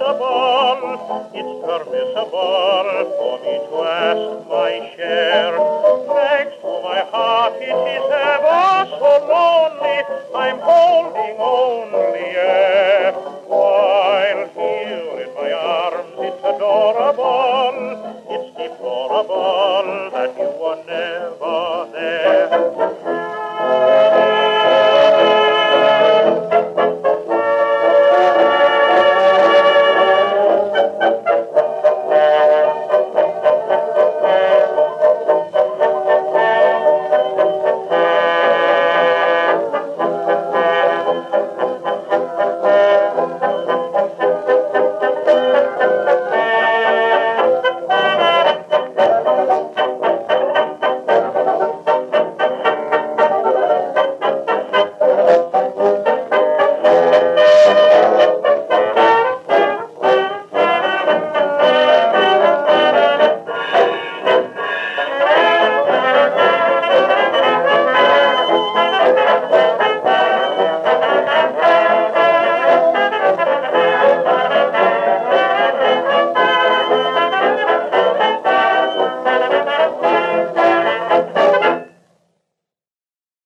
possible, it's permissible for me to ask my share. Thanks to my heart, it is ever so lonely, I'm holding only air. While here in my arms, it's adorable, it's deplorable that you were never there.